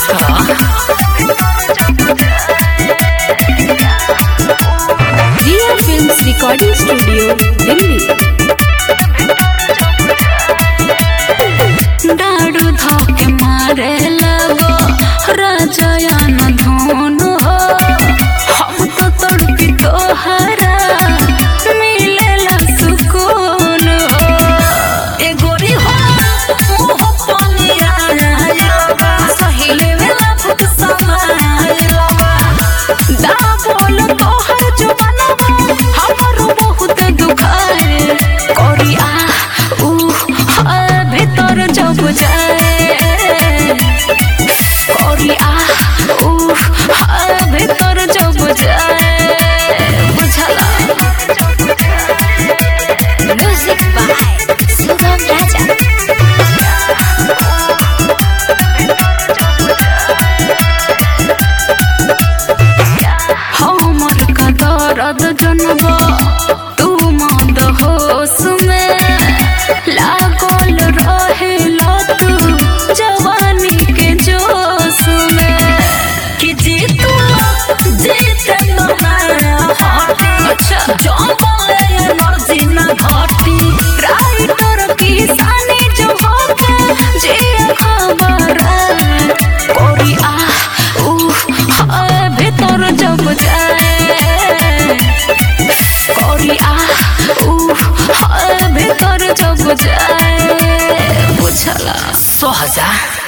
रिया films recording studio Delhi. डाड़ू धोके मारे लगो राजयान धोन हो, हम तो तड़पी तोहरा मिलेला सुकून हो। ए गोरी हो मुँह पनिया लगा, सहेले वेला फुक समाय लगा। दा बोल तोहर जुबानवा हमरो बहुत दुखाए, कोरी आ भीतर जब जाए, कोरी आ भीतर जब जाए, बुझला। Music by Sugam Raja. हमर का दर्द जनबा तू मद होश में, लागल रहेला तू जवानी के जोश में। कि जीतू जीते न नया हटी, जमाए एनर्जी न घटी। राइटर किसानी जो होके जे खबर कोरी आ भीतर जब जाए, कोरी आ भीतर जब जाए, बुझला। 100,000